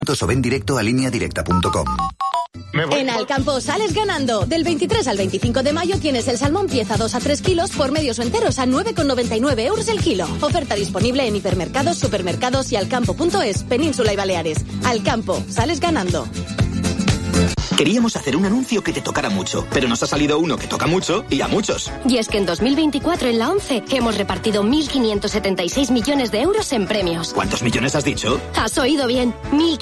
O ven directo a lineadirecta.com. En Alcampo sales ganando. Del 23 al 25 de mayo tienes el salmón pieza 2 a 3 kilos por medios o enteros a 9,99 euros el kilo. Oferta disponible en hipermercados, supermercados y alcampo.es, Península y Baleares. Alcampo, sales ganando. Queríamos hacer un anuncio que te tocara mucho, pero nos ha salido uno que toca mucho y a muchos. Y es que en 2024 en la ONCE hemos repartido 1.576 millones de euros en premios. ¿Cuántos millones has dicho? Has oído bien,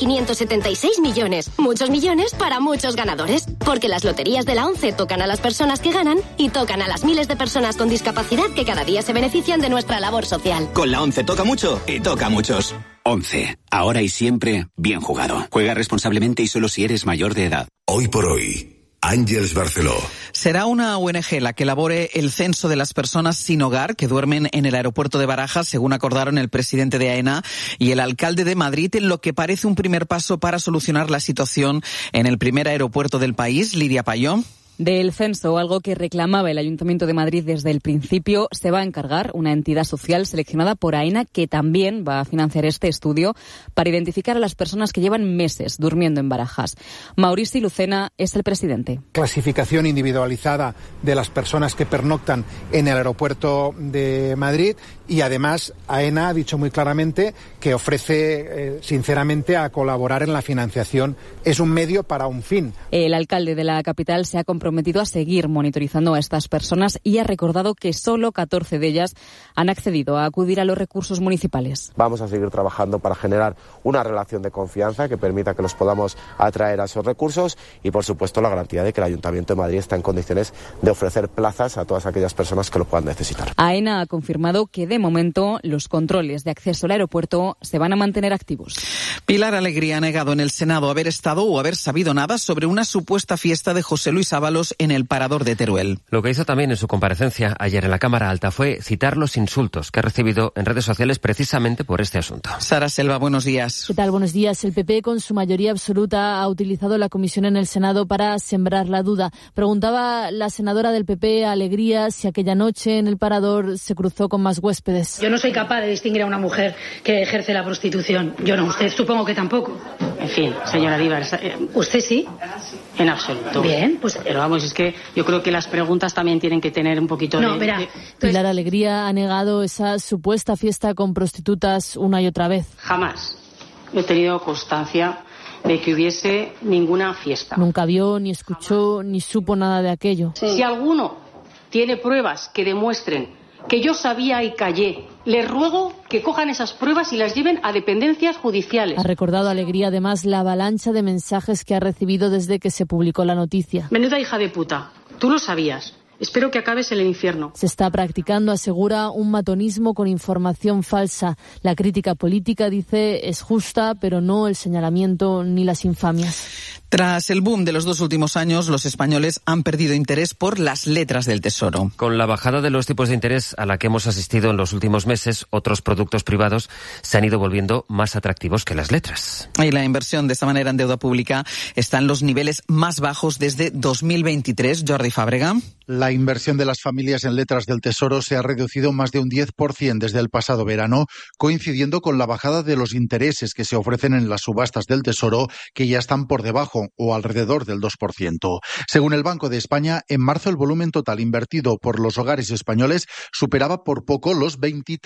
1.576 millones. Muchos millones para muchos ganadores. Porque las loterías de la ONCE tocan a las personas que ganan y tocan a las miles de personas con discapacidad que cada día se benefician de nuestra labor social. Con la ONCE toca mucho y toca a muchos. 11. Ahora y siempre, bien jugado. Juega responsablemente y solo si eres mayor de edad. Hoy por hoy, Àngels Barceló. Será una ONG la que elabore el censo de las personas sin hogar que duermen en el aeropuerto de Barajas, según acordaron el presidente de AENA y el alcalde de Madrid, en lo que parece un primer paso para solucionar la situación en el primer aeropuerto del país. Lidia Payón. Del censo, algo que reclamaba el Ayuntamiento de Madrid desde el principio, se va a encargar una entidad social seleccionada por AENA que también va a financiar este estudio para identificar a las personas que llevan meses durmiendo en Barajas. Maurici Lucena es el presidente. Clasificación individualizada de las personas que pernoctan en el aeropuerto de Madrid y además AENA ha dicho muy claramente que ofrece sinceramente a colaborar en la financiación. Es un medio para un fin. El alcalde de la capital se ha comprometido a seguir monitorizando a estas personas y ha recordado que solo 14 de ellas han accedido a acudir a los recursos municipales. Vamos a seguir trabajando para generar una relación de confianza que permita que los podamos atraer a esos recursos y, por supuesto, la garantía de que el Ayuntamiento de Madrid está en condiciones de ofrecer plazas a todas aquellas personas que lo puedan necesitar. AENA ha confirmado que, de momento, los controles de acceso al aeropuerto se van a mantener activos. Pilar Alegría ha negado en el Senado haber estado o haber sabido nada sobre una supuesta fiesta de José Luis Ábalos en el parador de Teruel. Lo que hizo también en su comparecencia ayer en la Cámara Alta fue citar los insultos que ha recibido en redes sociales precisamente por este asunto. Sara Selva, buenos días. ¿Qué tal? Buenos días. El PP, con su mayoría absoluta, ha utilizado la comisión en el Senado para sembrar la duda. Preguntaba la senadora del PP, Alegría, si aquella noche en el parador se cruzó con más huéspedes. Yo no soy capaz de distinguir a una mujer que ejerce la prostitución. Yo no, usted supongo que tampoco. En fin, señora Díaz, ¿usted sí? En absoluto. Bien, pues... Pero vamos, es que yo creo que las preguntas también tienen que tener un poquito no, verá. Pilar Alegría ha negado esa supuesta fiesta con prostitutas una y otra vez. Jamás he tenido constancia de que hubiese ninguna fiesta. Nunca vio, ni escuchó, ni supo nada de aquello. Sí. Si alguno tiene pruebas que demuestren que yo sabía y callé, les ruego que cojan esas pruebas y las lleven a dependencias judiciales. Ha recordado Alegría además la avalancha de mensajes que ha recibido desde que se publicó la noticia. Menuda hija de puta, tú lo sabías. Espero que acabes en el infierno. Se está practicando, asegura, un matonismo con información falsa. La crítica política, dice, es justa, pero no el señalamiento ni las infamias. Tras el boom de los 2 últimos años, los españoles han perdido interés por las letras del Tesoro. Con la bajada de los tipos de interés a la que hemos asistido en los últimos meses, otros productos privados se han ido volviendo más atractivos que las letras. Y la inversión de esta manera en deuda pública está en los niveles más bajos desde 2023. Jordi Fàbrega. La inversión de las familias en letras del Tesoro se ha reducido más de un 10% desde el pasado verano, coincidiendo con la bajada de los intereses que se ofrecen en las subastas del Tesoro, que ya están por debajo o alrededor del 2%. Según el Banco de España, en marzo el volumen total invertido por los hogares españoles superaba por poco los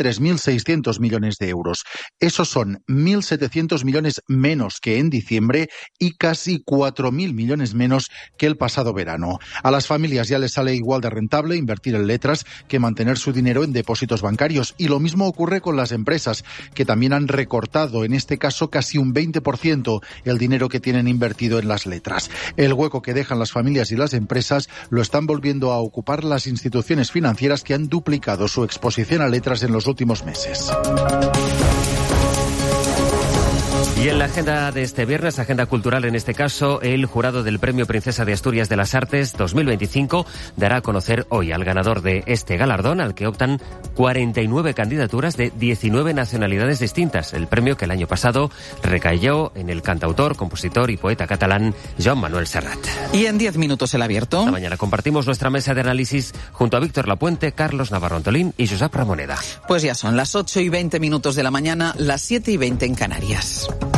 23.600 millones de euros. Esos son 1.700 millones menos que en diciembre y casi 4.000 millones menos que el pasado verano. A las familias ya les sale igual de rentable invertir en letras que mantener su dinero en depósitos bancarios. Y lo mismo ocurre con las empresas, que también han recortado, en este caso casi un 20%, el dinero que tienen invertido en las letras. El hueco que dejan las familias y las empresas lo están volviendo a ocupar las instituciones financieras, que han duplicado su exposición a letras en los últimos meses. Y en la agenda de este viernes, agenda cultural en este caso, el jurado del Premio Princesa de Asturias de las Artes 2025 dará a conocer hoy al ganador de este galardón, al que optan 49 candidaturas de 19 nacionalidades distintas. El premio que el año pasado recayó en el cantautor, compositor y poeta catalán Joan Manuel Serrat. Y en 10 minutos el abierto. Esta mañana compartimos nuestra mesa de análisis junto a Víctor Lapuente, Carlos Navarro Antolín y Josep Ramoneda. Pues ya son las 8:20 de la mañana, las 7:20 en Canarias.